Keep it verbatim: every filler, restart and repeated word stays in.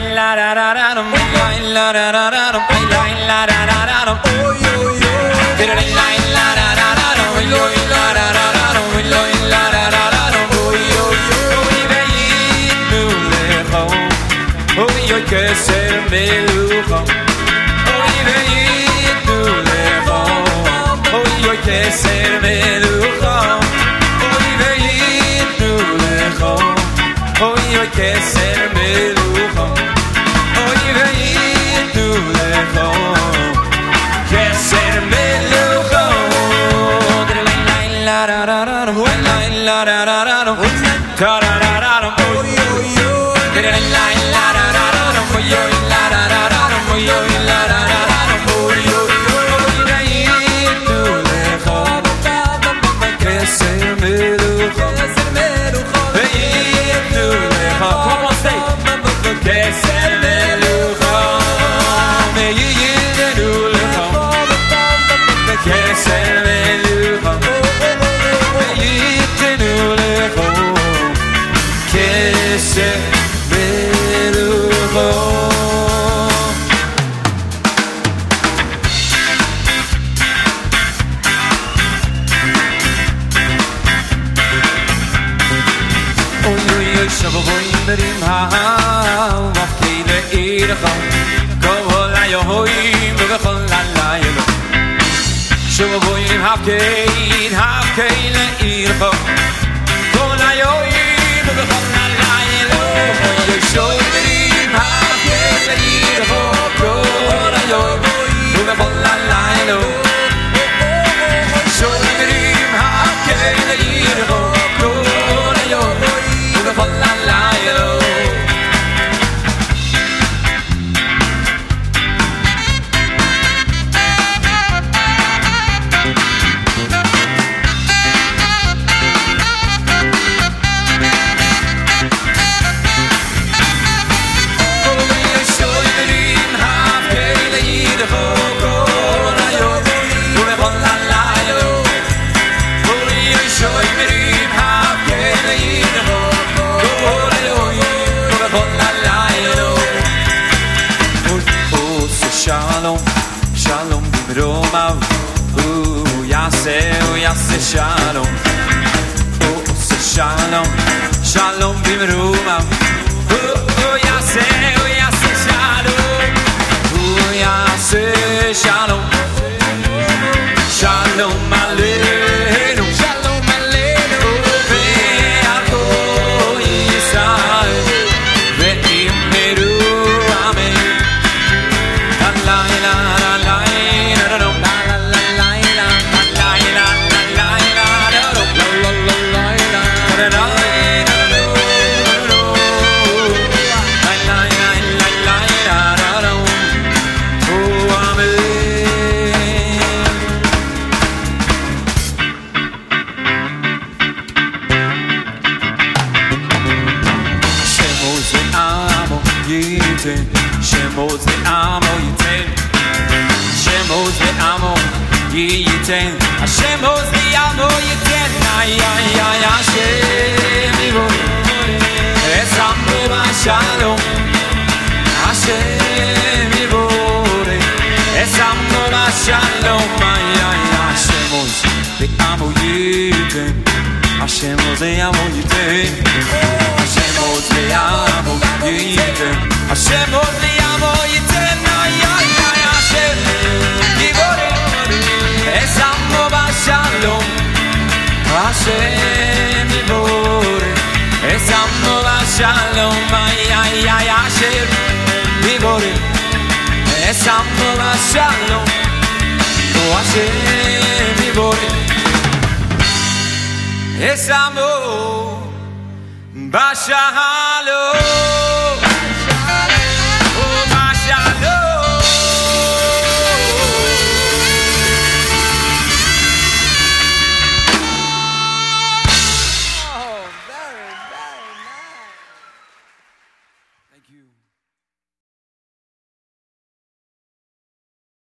la la la la la la la la la la la la la la oh yo yo la la la la la la la la la la la la la oh yo yo nu le ho oh yo que ser melujo oh nu le ho oh yo que ser melujo oh nu le ho oh yo que ser melujo oh nu le ho que ser melujo la la la la la la la la la la ta la la la la oh yo yo la la la la la la oh yo la la la la oh yo la la la la oh yo yo nu le ho que ser melujo nu le ho como say que ser melujo me nu le ho que ser melujo que se melujo oy oy oy shaboy merim ha vafkile irkha kola yo hoy bkhol la la yo shaboy hafkein hafkein irkha kola yo bkhol la la yo oy shoy merim hafkein irkha kola yo bkhol la la yo shoy merim hafkein irkha kola yo bkhol la la yo Shalom, shalom bimromav, ooh yase, ooh yase shalom, ooh shalom, shalom bimromav, ooh yase, ooh yase shalom, ooh yase shalom, shalom aleinu, shalom aleinu, ve'alko Yisrael, ve'immeru amen. La la la la la la la la la la la Shemos ve'amo yiten Shemos ve'amo yiten Shemos ve'amo yiten Ay ay ay Hashem yivori Esambo b'shalom Hashem yivori Esambo b'shalom Ay ay Shemos ve'amo yiten Shemos ve'amo yiten Shemos ve'amo yiten Hashem odi amo yiten ay ay ay Hashem yivore esamo b'shalom Hashem yivore esamo b'shalom ay ay ay Hashem yivore esamo b'shalom Hashem yivore esamo b'shalom